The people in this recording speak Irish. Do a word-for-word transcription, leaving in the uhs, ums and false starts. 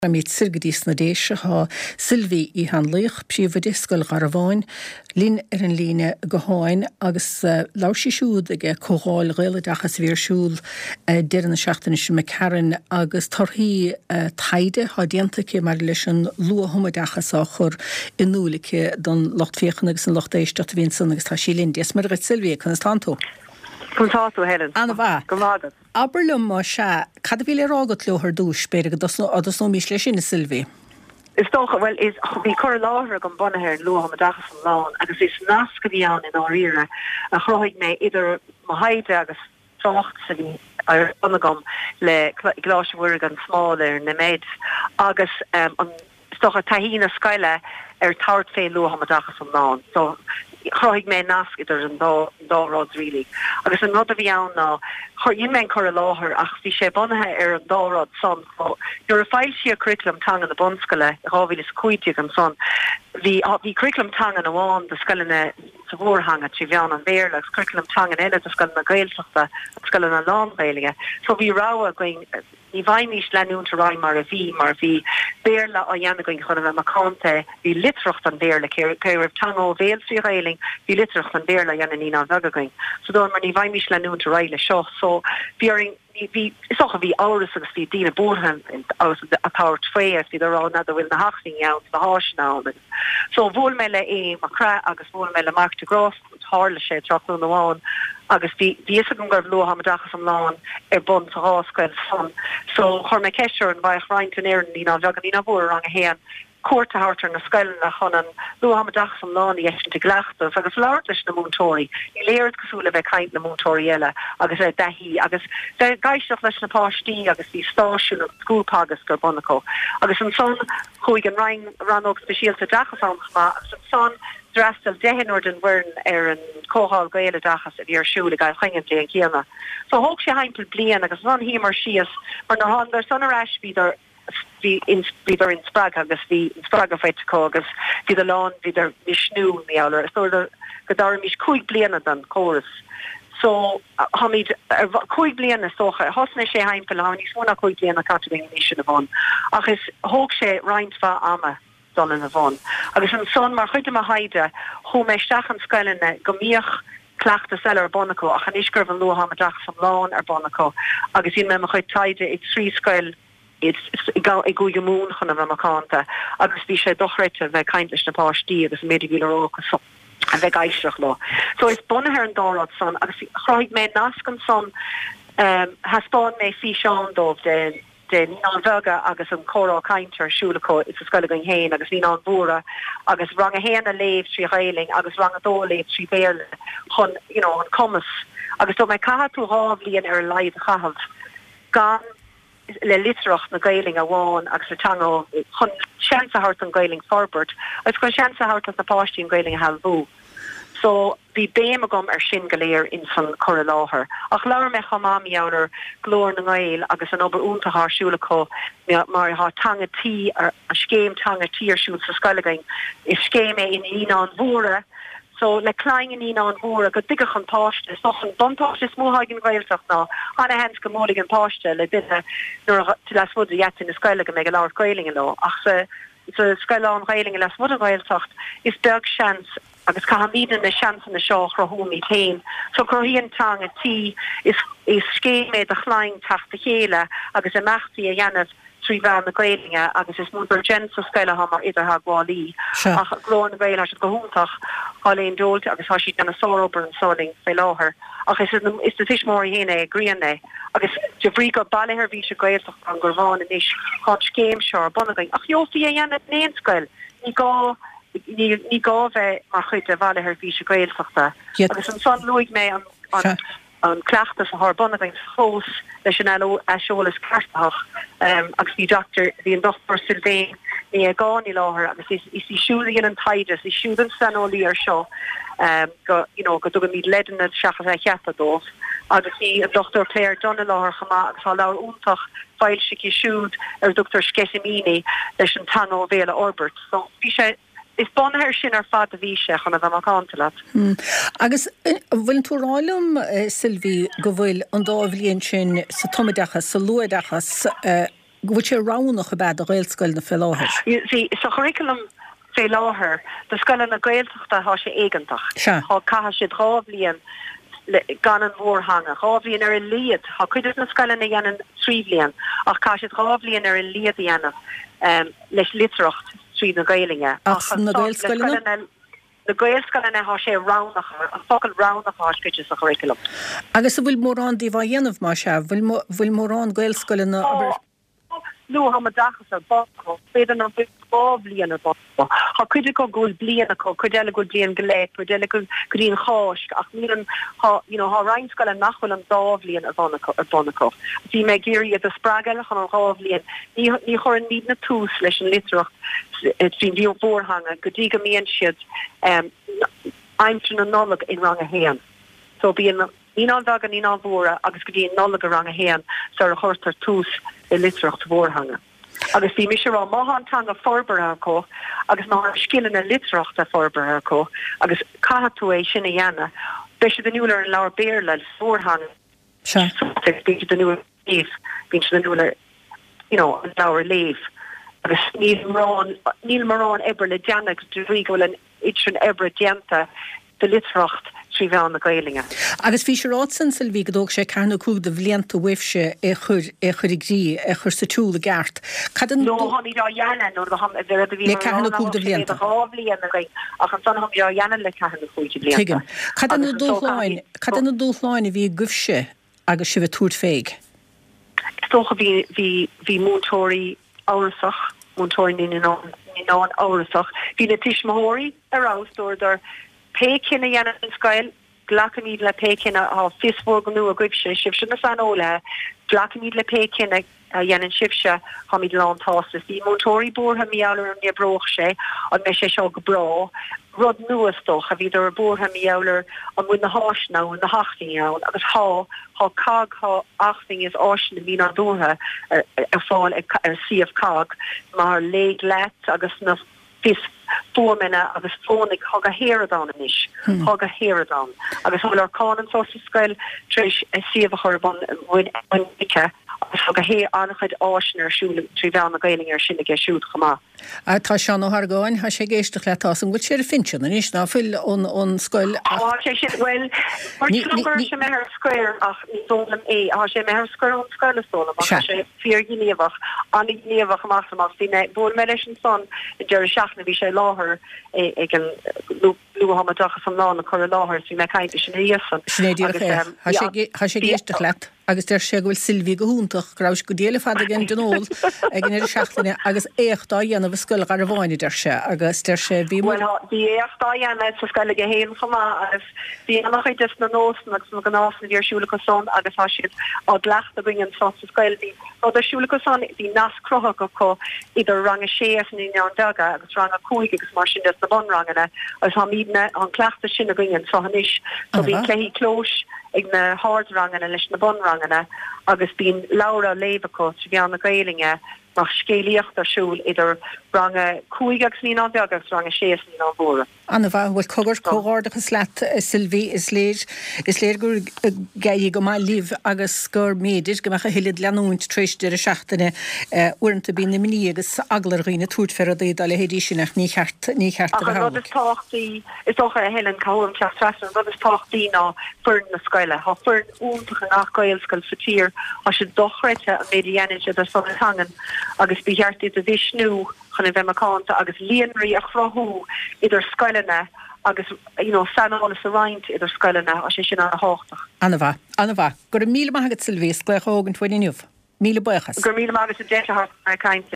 Mit sirgadís na déise ha Sylvie í hanlaich príomhdiscail Garabháin, lín ar an líne go háin agus uh, láisi siúd ag cógáil réile dachas bhír siúl uh, deir na seachtaine sin me Karen agus tarthaí uh, taide ha diantacha mar leis an lua huma dachas á chur inúlacha don locht féchan agus an locht éisteach vín san agus tá sí lindias mar gait Sylvie chun tántó. Kuntáú Helen. Anna bha. Gomágad. Aberlum má se, cad bhíle rágat leothar dús beirige agus nó mís leis sinna Sylvie? Is tócha, well, is bhí chur láthar go bunathe an luha dachas an lán, agus is nasca bhí an in áíire a chroigh mé idir mahaide agus trocht sa bhí ar anagam le gláisiúir an smáir na méid agus um, an stocha tahína scaile ar tart fé luha dachas an lán. So chroig mé nasc idir an dárád rilí. Agus an rud a bhí an ná, chur men chur a láthar ach bhí sé bunathe ar an dárád son. Nuair a fáil sí a curriculum tang an na bonscoile, ráhíl is cuiitiigh an son. Bhí bhí curriculum tang an amháin de scoilena sa bhórhanga trí bhean an bhéir, legus curriculum tang an eile de scoil na gailteachta, scoil na lánbhéilige. So bhí ráha going ní bhaimís leúnta rá mar a bhí mar bhí béirla a dhéanana going chun bheith macánta, bhí litrocht an béirla céir tang ó bhéil sí réiling, bhí litrocht an béirla dhéanana ní ná bhega going. So dó mar ní bhaimís leúnta ráile seo. So bhí vi is ook wie ouders agus die dienen boeren aus a power twee die er al na de wil na hachting jou de haas nou so vol mele e makra agus vol mele mark de gras harle sé tra no aan agus die die is go go lo ha dag van laan er bon te haaskwel van so har me kesher en bij rein ten er die na jagan die na boer aan heen Koorte harter na skuilen nach an lo ha dag van laan die te glachte agus laartlich na motori die leert gesoele bij kaint na motorielle agus e dahi agus de geistoch leis na pastí agus die staisiún op schoolpagus go bonneko agus an son chuig an rein ran ook spesialte dachas aan ma agus an son drastel dehin den wern er een kohal gaele dachas in hier siúle ga chingen le kiana so hoog se heimpel blian agus van hi mar sies maar na han der son rash wie er vi in vi er in sprag agus vi in sprag of etiko agus vi de lawn vi er misnú mi aller so der godar mis koig blian dan chorus so ha mi koig blian socha hosne sé heimpel ha ni swona koig blian a catering nation avon ach is hoog sé reintfa ama don in avon agus an son mar chuide a haide ho me stachan skuilenne gomioch clachta seller Bonaco ach an isgur van lo ha dach van lawn ar Bonaco agus in me me chuid taide it trí skuil it's go e go moon chun a makanta agus vi sé dochrete ve kaintlich na pastí agus medigul ook so a ve geistrach lo so is bonne her an dorad son agus chroig me naskan son um has spawn me fi sean of den den an vega agus an choral kainter siúlako it's a skull going hain agus vi an bora agus rang a hen a leif tri reiling agus rang a do leif tri bearle chun you know an commas agus do me ka to havli an er leid chahav gan le litrocht na gailing a bháin agus a tango chun seansa hart an gailing forbert agus chun seansa hart as na pastí an gailing a halbú so bhí béim agam ar sin goléir in san chur láthair ach leir me chamami áir glór na gail agus an obair únta thsúlacho mar há tanga tí ar a scéim tanga tí ar siúd sa scoilegain is scéim é in ína an bhóra so le klein in an bhór go digach an páiste soch an bontáiste smóhaigin gailteach ná anna hens go mólig an páiste le bithe nuair til las fud jet in na scoile go mé go láir gailinge nó ach se se scoile an gailinge las fud a gailtecht is berg chans agus ca míden na chans na seo chrohúmi tain so crohíon tang a tí is is scéime a chláin tacht a chéile agus a machtaí a dhéanamh trí bhean na gailinge agus is mú gen sa scoile ha mar idir ha gháilí ach glór na gaile go húntaach háléon dóilte agus há siad anna sóróbar an soling fé láthair ach is is de fiismór héine grianne agus de brí go bailithir bhí se gailteach an gurháin in is chá céim seo bonagain ach jo fi a dhéanamh néon scoil ní gá ní gá bheith mar chuid a bailithir bhí se gailteachta agus an son luigh mé an an an clachta sa haar bonagain fós leis an eolalas cartach um, agus bhí doctor bhí an doctor Sylvain ní a gáí láthair agus is is í siúla an taides is siúd an sanolí ar seo um, go you know go dugad míad ledanna seachas a cheata dós agus í an doctor Claire Donna láthair chama agus há leabhar úntach fáil sici siúd ar doctor Skesimini leis an tan ó bhéle orbert so bhí sé is bon her sin ar fad a bhí se chun a bheit cantalat. Agus bhfuil tú ráilm Sylvie go bhfuil an dábhlíonn sin sa tomidachas sa luadachas Go sé ránach a bad a réilscoil na felláthir. Sí, sa curriculum fé láthair, de scoile na gaeltachta há sé éigentach. Sure. Há caithe siad rábhlíonn gan an mhórhanga. Rábhlíonn ar a liad, há cuidir na scoile na dhéanann tríomhlíonn, ach cá siad rábhlíonn ar a liad dhéanamh um, leis litreacht trí na Gaelinge. Ach na gaelscoile na? Na gaelscoile na há sé ránach, an focail ránach há scrite sa curriculum. Agus a bhfuil mórrán dí bh dhéanamh má se, bhfuil mórrán gaelscoile na aber... No ha dachas ar boko, féidir an bit blian ar boko. Ha cuidir go gúil blian aco, cuidele go blian goléit, cuidele go grín cháist, ach ní an, ha, you know, ha reinscoil an nachhfuil an dáblian ar bonaco. Dí me géirí a spragelach an an ráblian, ní chor an níd na tús leis an litreacht, dí bhí bórhanga, go dí go míon siad aimtrin an nolag in rang a héan. So bí an ní an dag an ní an bhóra agus go dtí an nolag a rang a héan, sa a chóirtar tús i litreacht bhórhanga. Agus bhí mis rá máhantanga forbar acu, agus ná skillan a litreacht a forbar acu, agus cahatú é sinna dhéana, beis den nuúlar an leabhar béir le bhórhanga. Sure. Bí den nuúlar léh, bí den nuúlar, you know, an leabhar léh. Agus níl marrán, níl marrán ebre le deanach drí gohfuil an itrin ebre deanta de litreacht trí bhean na Gaelinge. Agus bhí sé rásan Sylvie go dóg sé ceanna cúg de bhlianta uibhse é chur é chur igrí é chur sa túla gart. No, honey ra yana no the hum there the le ceanna cúg de bhlianta. Ach an son hum ra yana le ceanna cúg de bhlianta. Tuigim. Cad an dúchláin, cad an dúchláin a bhí gubhse agus si bheith túirt féig. Stocha bhí bhí bhí múntóirí áirasach, múntóirí ní ná ní ná an áirasach. Bhí na tismóirí arás dúir Pékin a dhéanamh an scoil, glacamíd le pékin a fisbór go nua a gubse, sibse na san óla, glacamíd le pékin a dhéanann sibse ha míd lán tástas. Bhí mótóirí bórtha míálar an nebroch sé, an me sé seo go brá, rud nuastoch a bhíidir a bórtha míálar an bhuiin na háisná an na hachting ann, agus há há cag há achting is áisina mí an dútha ar fáil ar siomh cag, mar léig let agus na fis fórmena agus fónig hog a héradán inis, hog a héradán. Agus hol ar cánan sósa scoil tríis a siomh a chorban bhuiin ike agus hog a hé annachid áisina ar siúla trí bhean na Gaelinge ar sinna ge siúd chumá. A tá seán ó Hargáin, ha sé géisteach le tás an bhfuil sé a finsean an is ná fuil ón scoil. Á sé sin bhfuil mar sé me ar scoir ach ní dólam é, á sé me ar scoir an scoile sólam ach sé fíor gníomhach, annig gníomhach amach amach sí me bór me leis an son i deir seachna bhí sé láthair ag an lu hamadachas an lá na chur láthair sí me caiinte sin íosan. Snéidir chéir, ha sé géisteach leat. Agus der sé gohfuil Sylvie go húntaach grás go déala fad agin denól ag in seachtainine agus éochtá dhéanamh scoil ar a bháinine der se agus der sé bhí Well bhí éochtá dhéanamh sa scoile go héan chumá agus bhí annachid is na nósna agus na gnásanna bhí siúla go son agus há siad á gleacht a bringin sa scoil bhí ó der siúla go son bhí nas crocha go có idir rang a séas ní an daga agus rang a cúig agus mar sin des na bon rangana agus há mídne an cleachta sin a bringin sa hanis so bhí cléhí clós ag na hard rangana leis na bon rangana agus bín Laura Leibacó trí bhean na Gaelinge mar scéalaíocht arsúl idir ranga cúig agus ní an agus ranga séas ní an bóra. Anna bha bhfuil cogur cógárdachas leat Sylvie is léir is léir gur gaí go má líh agus gur méidir go mecha hiad leanúint tríéis de a seachtainine uanta bí na miní agus aglar riine túirt fer a d le hédí sinach ní cheart ní cheart a rud is táchtaí is ocha a helan cáim te stresan rud is táchtaí ná fern na scoile há fern úntacha nach gailscoil sa tír a se dochreite a médianis a son hangan agus bíheartí a bhísnú chuna bheith macánta agus líonraí a chrothú idir scoilena agus you know sanála sa roint idir scoilena a sé sin an háchtach. Anna bha, Anna bha, gur míle maigad Sylvie sglaich ógan tfuinniuh. Míle buchas. Gur míle maigad a déitehart ar cainte.